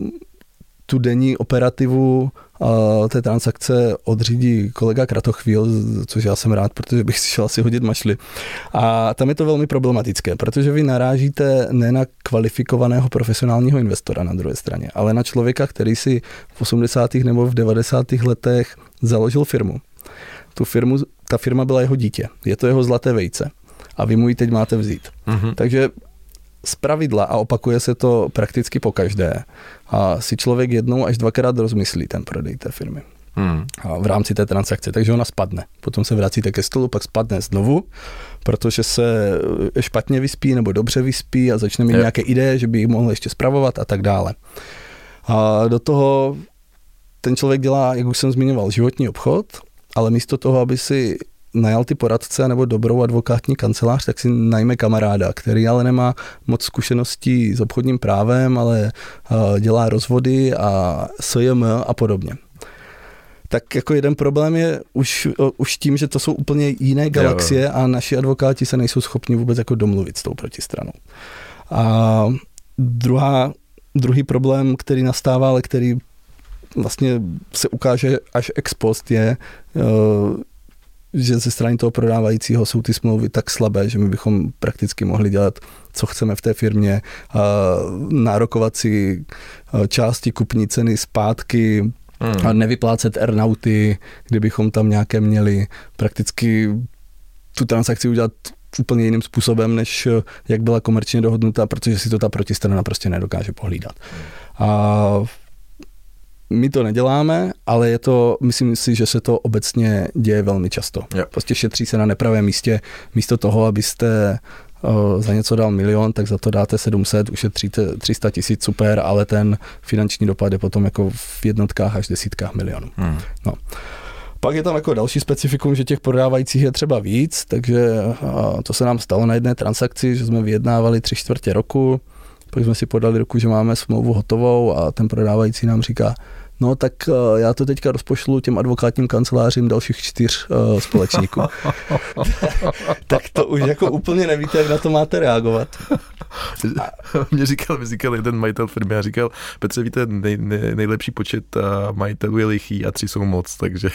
tu denní operativu a té transakce odřídí kolega Kratochvíl, což já jsem rád, protože bych si šel asi hodit mašly. A tam je to velmi problematické, protože vy narážíte ne na kvalifikovaného profesionálního investora na druhé straně, ale na člověka, který si v osmdesátých nebo v devadesátých letech založil firmu. Tu firmu, ta firma byla jeho dítě. Je to jeho zlaté vejce. A vy mu ji teď máte vzít. Mm-hmm. Takže z pravidla, a opakuje se to prakticky po každé, a si člověk jednou až dvakrát rozmyslí ten prodej té firmy. Mm. A v rámci té transakce, takže ona spadne. Potom se vracíte ke stolu, pak spadne znovu, protože se špatně vyspí nebo dobře vyspí a začne mít je. nějaké ideje, že by jich mohl ještě spravovat a tak dále. A do toho ten člověk dělá, jak už jsem zmiňoval, životní obchod, ale místo toho, aby si najal ty poradce nebo dobrou advokátní kancelář, tak si najme kamaráda, který ale nemá moc zkušeností s obchodním právem, ale dělá rozvody a S J M a podobně. Tak jako jeden problém je už, už tím, že to jsou úplně jiné galaxie jo, jo. a naši advokáti se nejsou schopni vůbec jako domluvit s tou protistranou. A druhá, druhý problém, který nastává, ale který vlastně se ukáže až ex post je, že ze strany toho prodávajícího jsou ty smlouvy tak slabé, že my bychom prakticky mohli dělat, co chceme v té firmě, nárokovat si části kupní ceny zpátky, Hmm. a nevyplácet earnouty, kdybychom tam nějaké měli, prakticky tu transakci udělat úplně jiným způsobem, než jak byla komerčně dohodnutá, protože si to ta protistrana prostě nedokáže pohlídat. A my to neděláme, ale je to, myslím si, že se to obecně děje velmi často. Yep. Prostě šetří se na nepravém místě, místo toho, abyste za něco dal milion, tak za to dáte sedm set, ušetříte tři sta tisíc, super, ale ten finanční dopad je potom jako v jednotkách až desítkách milionů. Hmm. No. Pak je tam jako další specifikum, že těch prodávajících je třeba víc, takže to se nám stalo na jedné transakci, že jsme vyjednávali tři čtvrtě roku, pak jsme si podali ruku, že máme smlouvu hotovou a ten prodávající nám říká, no tak uh, já to teďka rozpošlu těm advokátním kancelářím dalších čtyř uh, společníků. Tak to už jako úplně nevíte, jak na to máte reagovat. Mě říkal, mi říkal jeden majitel firmy a říkal, Petře, víte, nej, nej, nejlepší počet uh, majitelů je lichý a tři jsou moc, takže...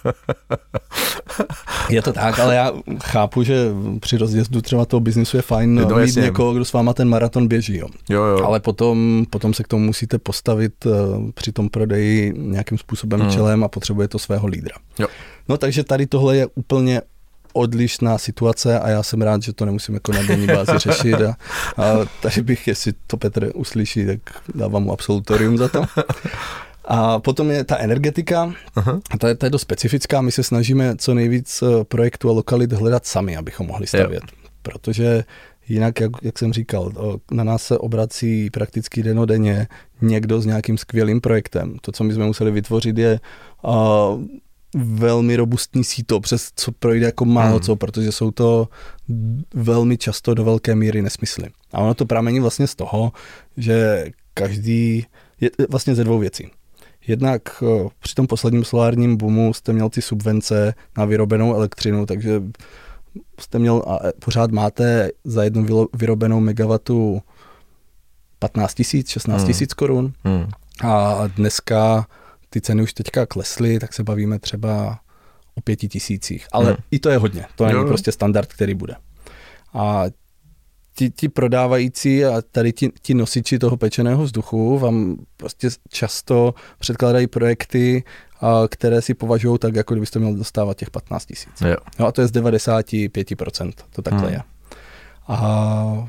Je to tak, ale já chápu, že při rozjezdu třeba toho biznisu je fajn no, mít jasně. někoho, kdo s váma ten maraton běží. Jo. Jo, jo. Ale potom, potom se k tomu musíte postavit uh, při tom prodeji nějakým způsobem hmm. čelem a potřebuje to svého lídra. Jo. No takže tady tohle je úplně odlišná situace a já jsem rád, že to nemusím jako na denní bázi řešit a, a tady bych, jestli to Petr uslyší, tak dávám mu absolutorium za to. A potom je ta energetika, uh-huh. ta, je, ta je dost specifická, my se snažíme co nejvíc projektů a lokalit hledat sami, abychom mohli stavět, jo. Protože jinak, jak, jak jsem říkal, na nás se obrací prakticky dennodenně někdo s nějakým skvělým projektem. To, co my jsme museli vytvořit, je uh, velmi robustní síto, přes co projde jako málo hmm. co, protože jsou to velmi často do velké míry nesmysly. A ono to pramení vlastně z toho, že každý, je vlastně ze dvou věcí. Jednak uh, při tom posledním solárním boomu jste měl ty subvence na vyrobenou elektřinu, takže jste měl a pořád máte za jednu vyrobenou megawatu patnáct tisíc, šestnáct tisíc hmm. korun. Hmm. A dneska ty ceny už teďka klesly, tak se bavíme třeba o pěti tisících. Ale hmm. i to je hodně. To není jo. prostě standard, který bude. A ti, ti prodávající a tady ti, ti nosiči toho pečeného vzduchu vám prostě často předkládají projekty, a které si považují tak, jako kdybyste měl dostávat těch patnáct tisíc. No a to je z devadesát pět procent. To takhle hmm. je. A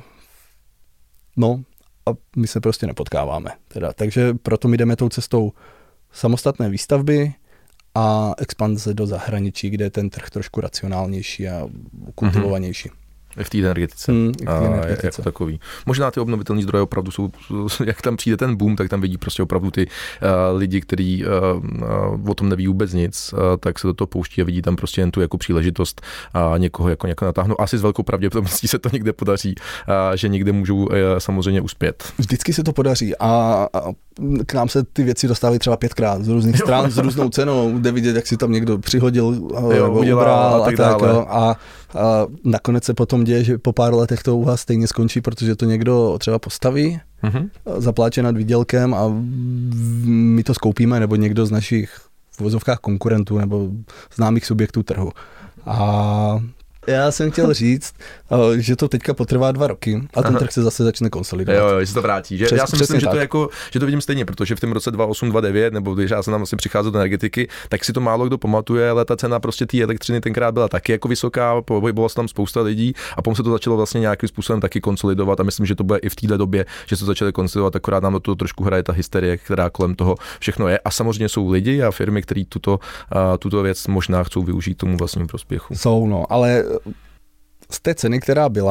no a my se prostě nepotkáváme. Teda. Takže proto my jdeme tou cestou samostatné výstavby a expanze do zahraničí, kde je ten trh trošku racionálnější a kultivovanější. Mm-hmm. V té energetice. Hmm, a energetice. Jako takový. Možná ty obnovitelné zdroje opravdu jsou, jak tam přijde ten boom, tak tam vidí prostě opravdu ty uh, lidi, kteří uh, uh, o tom neví vůbec nic, uh, tak se do toho pouští a vidí tam prostě jen tu jako příležitost a někoho jako nějak natáhnou. Asi s velkou pravděpodobností se to někde podaří, uh, že někde můžou uh, samozřejmě uspět. Vždycky se to podaří a, a k nám se ty věci dostávají třeba pětkrát z různých stran, s různou cenou, jde vidět, jak si tam někdo přihodil jo, nebo ubral a tak, tak jo, a, a nakonec se potom děje, že po pár letech to u vás stejně skončí, protože to někdo třeba postaví, mm-hmm. zapláče nad výdělkem a my to skoupíme, nebo někdo z našich v vozovkách konkurentů nebo známých subjektů trhu. A já jsem chtěl říct, že to teďka potrvá dva roky a ten trh se zase začne konsolidovat. Jo, jo, že se to vrátí. Že? Přes, já si myslím, že to, jako, že to vidím stejně, protože v tom roce dva osm dva devět, nebo když já jsem tam vlastně přicházel do energetiky, tak si to málo kdo pamatuje, ale ta cena prostě té elektřiny tenkrát byla taky jako vysoká, bylo se tam spousta lidí a potom se to začalo vlastně nějakým způsobem taky konsolidovat a myslím, že to bude i v této době, že se to začalo konsolidovat, akorát nám do toho trošku hraje ta hysterie, která kolem toho všechno je. A samozřejmě jsou lidi a firmy, kteří tuto, tuto věc možná chcou využít tomu vlastnímu prospěchu. Jsou, no, ale z té ceny, která byla,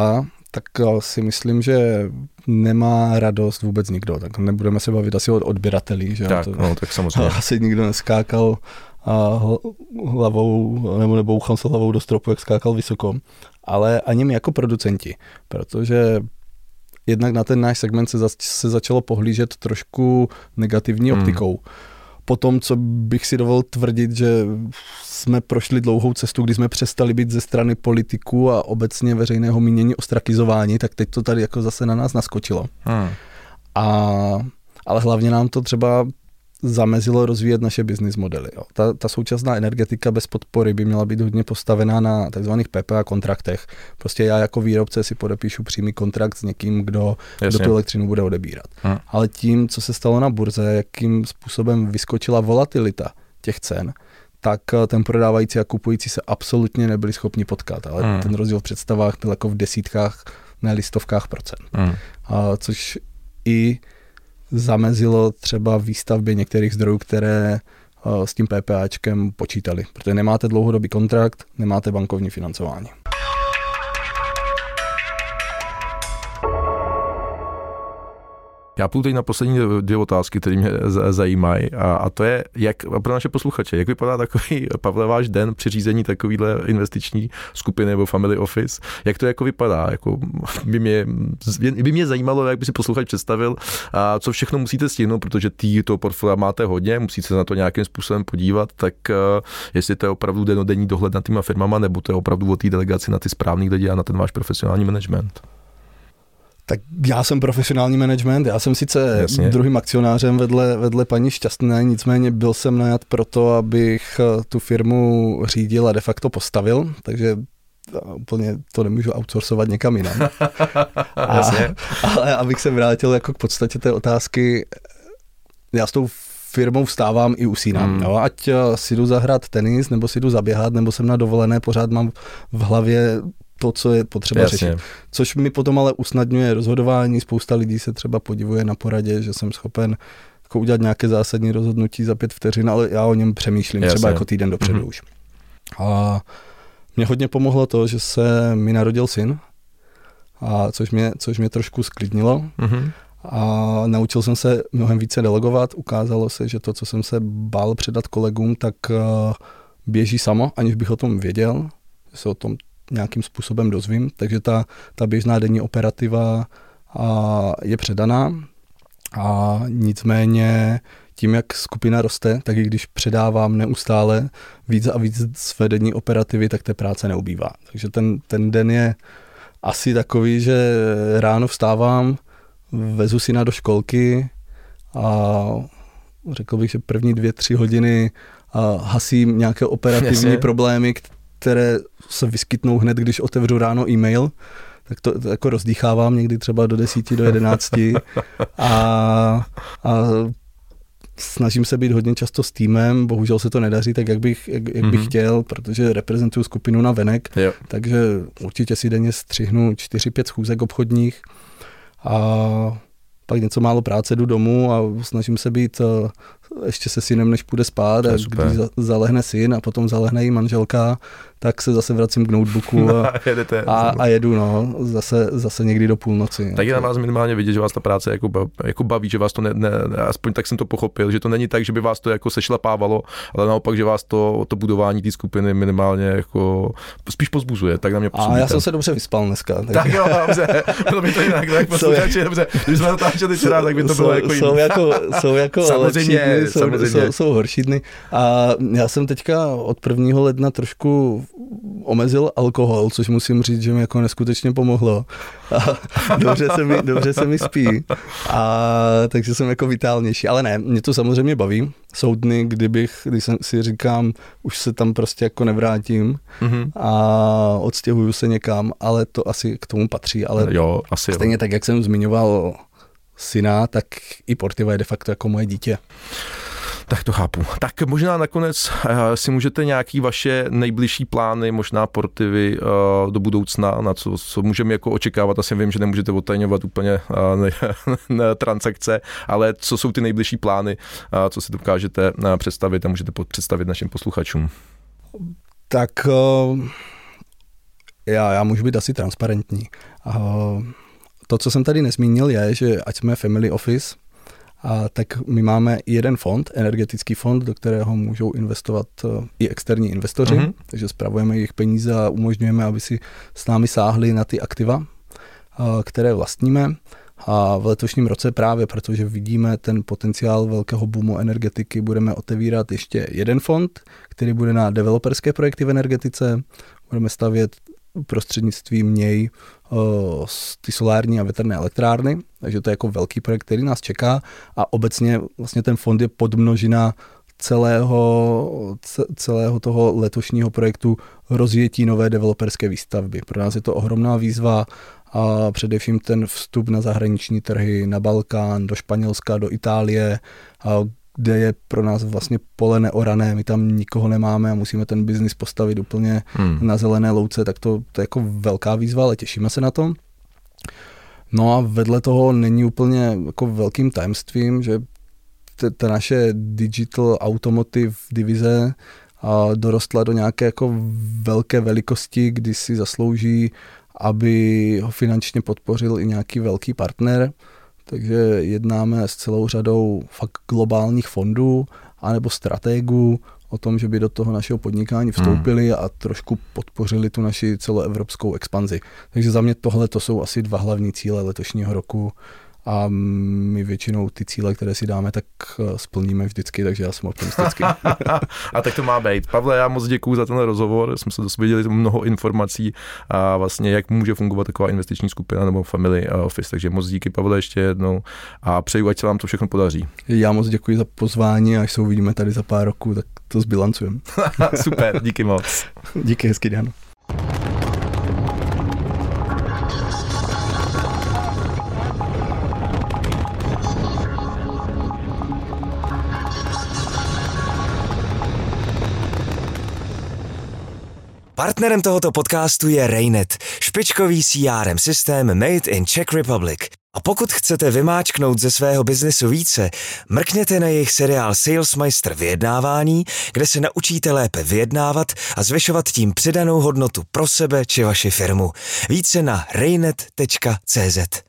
tak si myslím, že nemá radost vůbec nikdo. Tak nebudeme se bavit asi o odběratelích. Že? Tak, to, no, tak samozřejmě. Asi nikdo neskákal a hlavou, nebo nebouchal se hlavou do stropu, jak skákal vysoko. Ale ani my jako producenti, protože jednak na ten náš segment se, za, se začalo pohlížet trošku negativní optikou. Hmm. Potom, co bych si dovolil tvrdit, že jsme prošli dlouhou cestu, kdy jsme přestali být ze strany politiků a obecně veřejného mínění ostrakizováni, tak teď to tady jako zase na nás naskočilo. Hmm. A, ale hlavně nám to třeba zamezilo rozvíjet naše business modely. Jo. Ta, ta současná energetika bez podpory by měla být hodně postavená na takzvaných P P A kontraktech. Prostě já jako výrobce si podepíšu přímý kontrakt s někým, kdo, kdo tu elektřinu bude odebírat. Hmm. Ale tím, co se stalo na burze, jakým způsobem vyskočila volatilita těch cen, tak ten prodávající a kupující se absolutně nebyli schopni potkat. Ale hmm. ten rozdíl v představách byl jako v desítkách, ne listovkách procent. Hmm. A což i zamezilo třeba výstavbě některých zdrojů, které uh, s tím PPAčkem počítali. Protože nemáte dlouhodobý kontrakt, nemáte bankovní financování. Já půjdu teď na poslední dvě otázky, které mě zajímají, a, a to je, jak pro naše posluchače, jak vypadá takový, Pavle, váš den při řízení takovýhle investiční skupiny nebo family office, jak to jako vypadá, jako by mě, by mě zajímalo, jak by si posluchač představil, a co všechno musíte stihnout, protože tý toho portfolia máte hodně, musíte se na to nějakým způsobem podívat, tak uh, jestli to je opravdu denodenní dohled nad týma firmama, nebo to je opravdu o té delegaci na ty správný lidi a na ten váš profesionální management. Tak já jsem profesionální management, já jsem sice Jasně. druhým akcionářem vedle, vedle paní Šťastné, nicméně byl jsem najat proto, abych tu firmu řídil a de facto postavil, takže úplně to nemůžu outsourcovat někam jinam. a, ale abych se vrátil jako k podstatě té otázky, já s tou firmou vstávám i usínám. Hmm. Jo? Ať si jdu zahrát tenis, nebo si jdu zaběhat, nebo jsem na dovolené, pořád mám v hlavě to, co je potřeba Jasně. řešit. Což mi potom ale usnadňuje rozhodování. Spousta lidí se třeba podivuje na poradě, že jsem schopen jako udělat nějaké zásadní rozhodnutí za pět vteřin, ale já o něm přemýšlím Jasně. třeba jako týden dopředu mm-hmm. už. A mě hodně pomohlo to, že se mi narodil syn, a což mě, což mě trošku sklidnilo. Mm-hmm. A naučil jsem se mnohem více delegovat. Ukázalo se, že to, co jsem se bál předat kolegům, tak běží samo, aniž bych o tom věděl, že se o tom nějakým způsobem dozvím, takže ta, ta běžná denní operativa a, je předaná a nicméně tím, jak skupina roste, tak i když předávám neustále víc a víc své denní operativy, tak té práce neubývá. Takže ten, ten den je asi takový, že ráno vstávám, vezu syna do školky a řekl bych, že první dvě, tři hodiny a hasím nějaké operativní Jasně. problémy, které se vyskytnou hned, když otevřu ráno e-mail, tak to, to jako rozdýchávám někdy třeba do desíti, do jedenácti a, a snažím se být hodně často s týmem, bohužel se to nedaří tak, jak bych, jak, jak bych mm-hmm. chtěl, protože reprezentuju skupinu na venek, jo. takže určitě si denně střihnu čtyři pět schůzek obchodních a pak něco málo práce, jdu domů a snažím se být uh, ještě se synem, než půjde spát, a když za, zalehne syn a potom zalehne i manželka, tak se zase vracím k notebooku a, a, a jedu no, zase, zase někdy do půlnoci. Tak je na vás minimálně vidět, že vás ta práce jako, baví, jako baví, že vás to ne, ne, aspoň tak jsem to pochopil, že to není tak, že by vás to jako sešlapávalo, ale naopak, že vás to, to budování té skupiny minimálně jako spíš pozbuzuje. Tak na mě a já jsem se dobře vyspal dneska. Tak, tak jo, dobře, bylo by to jinak, tak posluchači, dobře, když jsme natáčeli včera, tak by to bylo jako jinak. Jsou jako, jsou jako samozřejmě, lepší dny, samozřejmě. Jsou, jsou, jsou horší dny a já jsem teďka od prvního ledna trošku omezil alkohol, což musím říct, že mi jako neskutečně pomohlo. A dobře se mi, dobře se mi spí. A takže jsem jako vitálnější. Ale ne, mě to samozřejmě baví. Jsou dny, kdybych, když si říkám, už se tam prostě jako nevrátím mm-hmm. a odstěhuju se někam, ale to asi k tomu patří. Ale jo, asi stejně jo. tak, jak jsem zmiňoval syna, tak i Portiva je de facto jako moje dítě. Tak to chápu. Tak možná nakonec uh, si můžete nějaký vaše nejbližší plány, možná Portivy uh, do budoucna, na co, co můžeme jako očekávat. Asi vím, že nemůžete odtajňovat úplně uh, ne, ne, transakce, ale co jsou ty nejbližší plány, uh, co si dokážete uh, představit a můžete představit našim posluchačům. Tak uh, Já, já můžu být asi transparentní. Uh, to, co jsem tady nezmínil, je, že ať jsme family office, a tak my máme jeden fond, energetický fond, do kterého můžou investovat uh, i externí investoři, mm-hmm. takže spravujeme jejich peníze a umožňujeme, aby si s námi sáhli na ty aktiva, uh, které vlastníme. A v letošním roce právě, protože vidíme ten potenciál velkého boomu energetiky, budeme otevírat ještě jeden fond, který bude na developerské projekty v energetice. Budeme stavět prostřednictvím něj uh, ty solární a větrné elektrárny, takže to je jako velký projekt, který nás čeká a obecně vlastně ten fond je podmnožina celého, celého toho letošního projektu rozjetí nové developerské výstavby. Pro nás je to ohromná výzva a především ten vstup na zahraniční trhy, na Balkán, do Španělska, do Itálie, a kde je pro nás vlastně pole neorané, my tam nikoho nemáme a musíme ten biznis postavit úplně hmm. na zelené louce, tak to, to je jako velká výzva, ale těšíme se na to. No a vedle toho není úplně jako velkým tajemstvím, že ta naše digital automotive divize a dorostla do nějaké jako velké velikosti, kdy si zaslouží, aby ho finančně podpořil i nějaký velký partner. Takže jednáme s celou řadou fakt globálních fondů anebo strategů o tom, že by do toho našeho podnikání vstoupili hmm. a trošku podpořili tu naši celoevropskou expanzi. Takže za mě tohle to jsou asi dva hlavní cíle letošního roku a my většinou ty cíle, které si dáme, tak splníme vždycky, takže já jsem optimistický. A tak to má být. Pavle, já moc děkuju za tenhle rozhovor, jsme se dozvěděli mnoho informací a vlastně jak může fungovat taková investiční skupina nebo family office, takže moc díky, Pavle, ještě jednou a přeju, ať se vám to všechno podaří. Já moc děkuji za pozvání a až se uvidíme tady za pár roků, tak to zbilancujeme. Super, díky moc. Díky, hezký den. Partnerem tohoto podcastu je Raynet, špičkový C R M systém made in Czech Republic. A pokud chcete vymáčknout ze svého biznesu více, mrkněte na jejich seriál Salesmeister vyjednávání, kde se naučíte lépe vyjednávat a zvyšovat tím přidanou hodnotu pro sebe či vaši firmu. Více na raynet tečka cé zet.